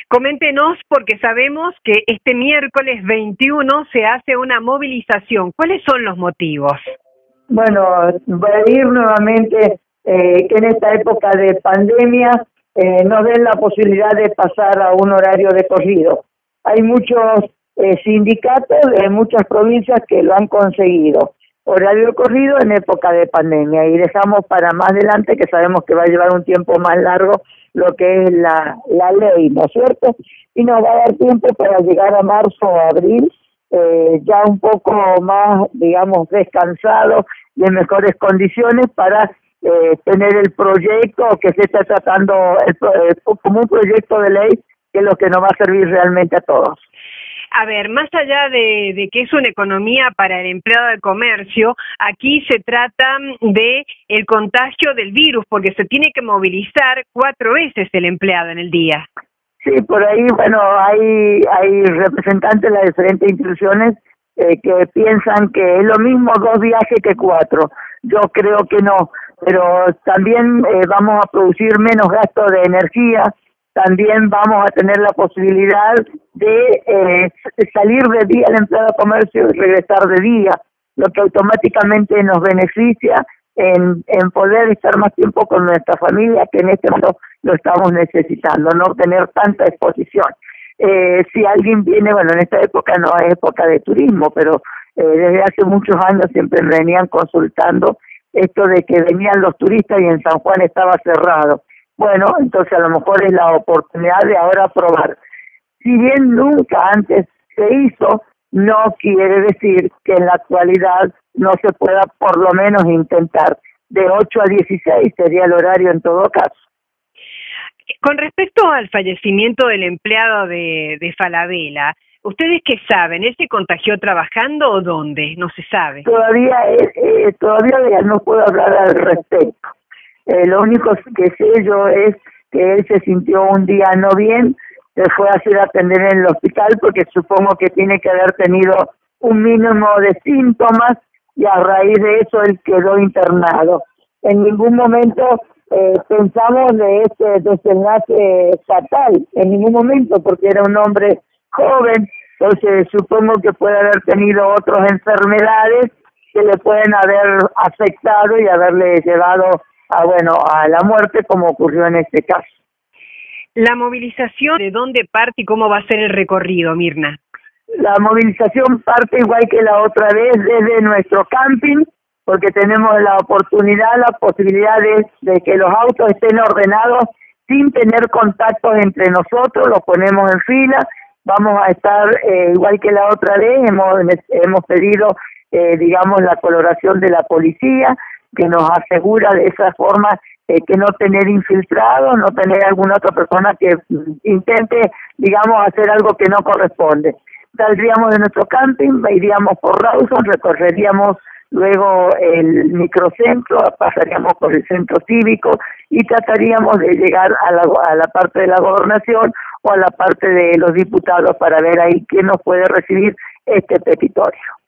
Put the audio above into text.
Coméntenos, porque sabemos que este miércoles 21 se hace una movilización. ¿Cuáles son los motivos? Bueno, pedir nuevamente que en esta época de pandemia nos den la posibilidad de pasar a un horario de corrido. Hay muchos sindicatos de muchas provincias que lo han conseguido. Horario de corrido en época de pandemia, y dejamos para más adelante, que sabemos que va a llevar un tiempo más largo, lo que es la ley, ¿no es cierto? Y nos va a dar tiempo para llegar a marzo o abril, ya un poco más, digamos, descansado y en mejores condiciones para tener el proyecto que se está tratando como un proyecto de ley, que es lo que nos va a servir realmente a todos. A ver, más allá de que es una economía para el empleado de comercio, aquí se trata de el contagio del virus, porque se tiene que movilizar 4 veces el empleado en el día. Sí, por ahí, bueno, hay representantes de las diferentes instituciones que piensan que es lo mismo 2 viajes que 4. Yo creo que no, pero también vamos a producir menos gasto de energía. También vamos a tener la posibilidad de salir de día el empleado de comercio y regresar de día, lo que automáticamente nos beneficia en poder estar más tiempo con nuestra familia, que en este momento lo estamos necesitando, no tener tanta exposición. Si alguien viene, bueno, en esta época no es época de turismo, pero desde hace muchos años siempre me venían consultando esto de que venían los turistas y en San Juan estaba cerrado. Bueno, entonces a lo mejor es la oportunidad de ahora probar. Si bien nunca antes se hizo, no quiere decir que en la actualidad no se pueda por lo menos intentar. De 8 a 16 sería el horario en todo caso. Con respecto al fallecimiento del empleado de Falabella, ¿ustedes qué saben? ¿Él se contagió trabajando o dónde? No se sabe. Todavía no puedo hablar al respecto. Lo único que sé yo es que él se sintió un día no bien, se fue a hacer atender en el hospital porque supongo que tiene que haber tenido un mínimo de síntomas y a raíz de eso él quedó internado. En ningún momento pensamos de este desenlace fatal, en ningún momento, porque era un hombre joven, entonces supongo que puede haber tenido otras enfermedades que le pueden haber afectado y haberle llevado a la muerte, como ocurrió en este caso. La movilización, ¿de dónde parte y cómo va a ser el recorrido, Mirna? La movilización parte igual que la otra vez desde nuestro camping, porque tenemos la oportunidad, la posibilidad de que los autos estén ordenados sin tener contactos entre nosotros, los ponemos en fila. Vamos a estar igual que la otra vez, hemos pedido, digamos, la coloración de la policía, que nos asegura de esa forma que no tener infiltrados, no tener alguna otra persona que intente, digamos, hacer algo que no corresponde. Saldríamos de nuestro camping, iríamos por Rawson, recorreríamos luego el microcentro, pasaríamos por el centro cívico y trataríamos de llegar a la parte de la gobernación o a la parte de los diputados para ver ahí quién nos puede recibir este petitorio.